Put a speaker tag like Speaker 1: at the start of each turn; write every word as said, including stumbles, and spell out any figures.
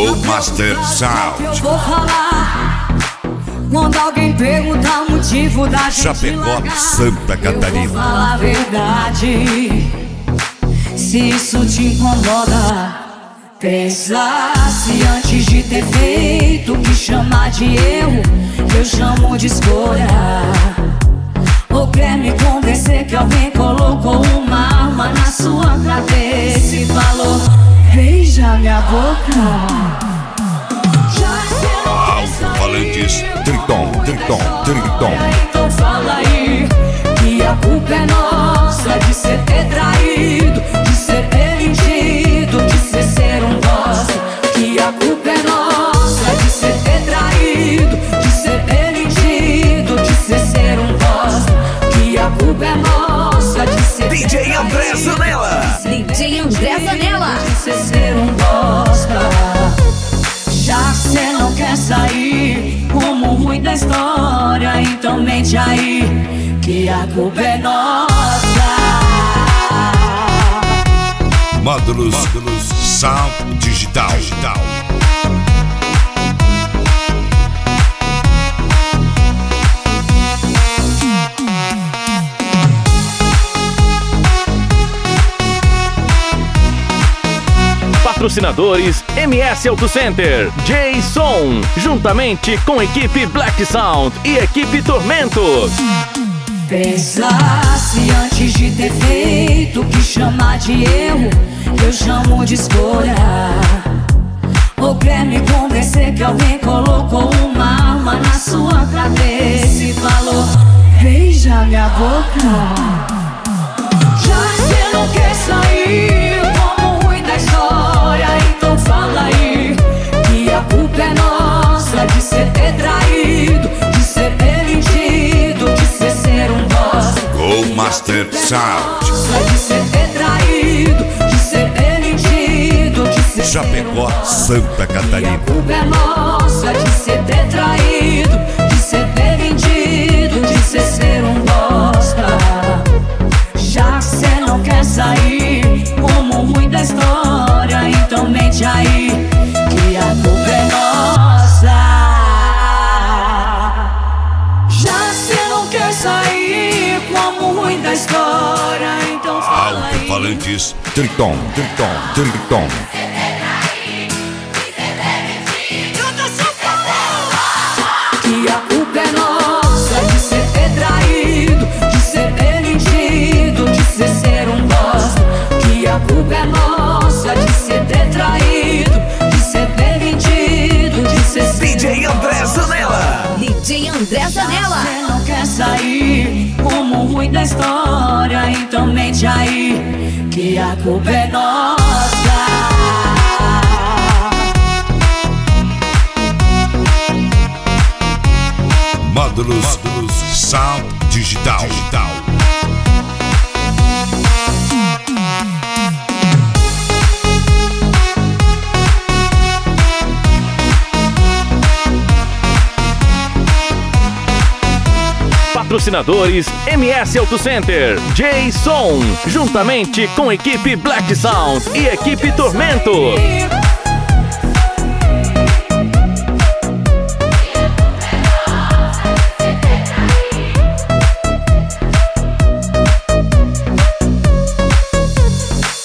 Speaker 1: Go Master Sound.
Speaker 2: Eu vou falar quando alguém perguntar o motivo da gente
Speaker 1: Chapecó,
Speaker 2: largar.
Speaker 1: Santa Catarina.
Speaker 2: Eu vou falar a verdade. Se isso te incomoda, pensa se antes de ter feito o que chamar de erro, eu chamo de escolha. Ou quer me convencer que alguém colocou uma arma na sua cabeça e falou: beija minha boca.
Speaker 1: Alto-falantes, Triton, Triton, Triton.
Speaker 2: Então fala aí que a culpa é nossa de ser ter traído, de ser ter mentido, de ser ser um bosta. Que a culpa é nossa de ser ter traído, de ser ter mentido, de ser ser um bosta. Que a culpa é nossa de ser
Speaker 3: D J André Zanella.
Speaker 2: D J André Zanella. De ser ser um bosta. Já que cê não quer sair como ruim da história, então mente aí que a culpa é nossa.
Speaker 1: Módulos, Módulos Sound Digital. Digital.
Speaker 4: Patrocinadores M S Auto Center, J-Som, juntamente com equipe Black Sound e equipe Tormento.
Speaker 2: Pensa se antes de ter feito o que chamar de erro, eu chamo de escolha. Ou quer me convencer que alguém colocou uma arma na sua cabeça e falou: beija minha boca. Já que cê não quer sair como ruim da história, então fala aí que a culpa é nossa de ser ter traído, de ser ter mentido, de ser ser um bosta.
Speaker 1: Go Master Sound.
Speaker 2: De ser ter traído, de ser ter mentido, de ser
Speaker 1: Chapecó, Santa Catarina.
Speaker 2: a culpa é nossa de ser ter traído, de ser ter mentido, de ser ser um bosta. Já que cê não quer sair como ruim da história, então mente aí que a culpa é nossa. Já que cê não quer sair como ruim da história, então fala aí.
Speaker 1: Alto-falantes, Triton, Triton, Triton.
Speaker 2: Que a culpa é nossa de ser ter traído, de ser ter mentido, de ser ser um bosta. Que a culpa é nossa de ser ter traído, de ser ter mentido, de ser ser
Speaker 3: D J André Zanella.
Speaker 2: D J André Zanella. Você não quer sair como ruim da história, então mente aí que a culpa é nossa.
Speaker 1: Módulos, Módulos Sound Digital. Digital.
Speaker 4: Patrocinadores M S Auto Center, J-Som, juntamente com equipe Black Sound e equipe Tormento.